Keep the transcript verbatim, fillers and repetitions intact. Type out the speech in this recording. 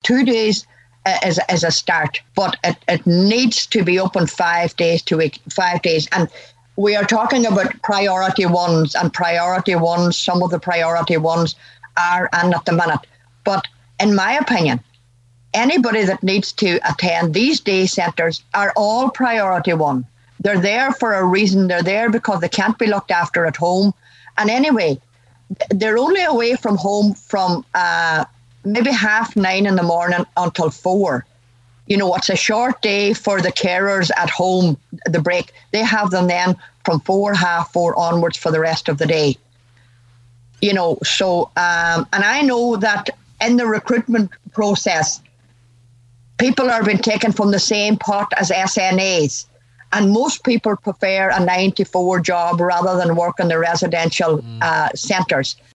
two days uh, is, is a start, but it, it needs to be open five days to week, five days. And we are talking about priority ones, and priority ones, some of the priority ones are, and at the minute. But in my opinion, anybody that needs to attend these day centres are all priority one. They're there for a reason. They're there because they can't be looked after at home. And anyway, they're only away from home from uh, maybe half nine in the morning until four. You know, it's a short day for the carers at home, the break. They have them then from four, half four onwards for the rest of the day. You know, so, um, and I know that in the recruitment process, people are being taken from the same pot as S N As. And most people prefer a nine to four job rather than work in the residential mm. uh, centres.